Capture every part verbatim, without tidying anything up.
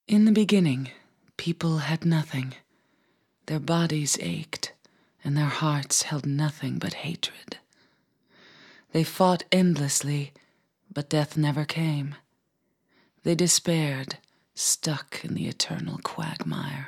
In the beginning, people had nothing. Their bodies ached, and their hearts held nothing but hatred. They fought endlessly, but death never came. They despaired, stuck in the eternal quagmire.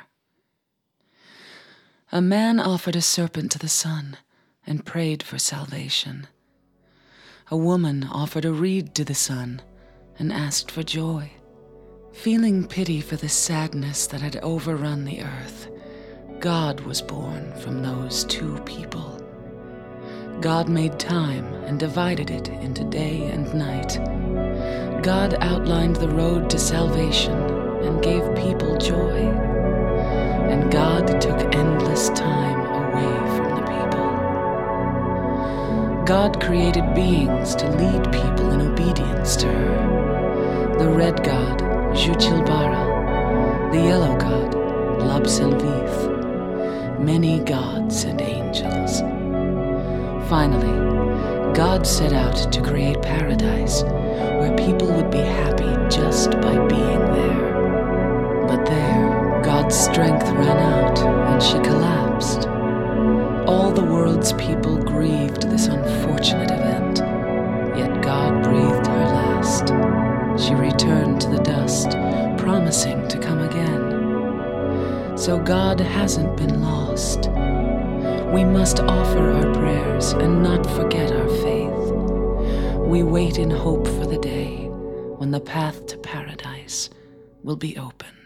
A man offered a serpent to the sun and prayed for salvation. A woman offered a reed to the sun and asked for joy. Feeling pity for the sadness that had overrun the earth, God was born from those two people. God made time and divided it into day and night. God outlined the road to salvation and gave people joy. And God took endless time away from the people. God created beings to lead people in obedience to her. The red god, Juchilbara, the yellow god, Labselvith, many gods and angels. Finally, God set out to create paradise, where people would be happy just by being there. But there, God's strength ran out, and she collapsed. All the world's people grieved this unfortunate event, yet God breathed her last. She returned to the dust, promising to come again. So God hasn't been lost. We must offer our prayers and not forget our faith. We wait in hope for the day when the path to paradise will be open.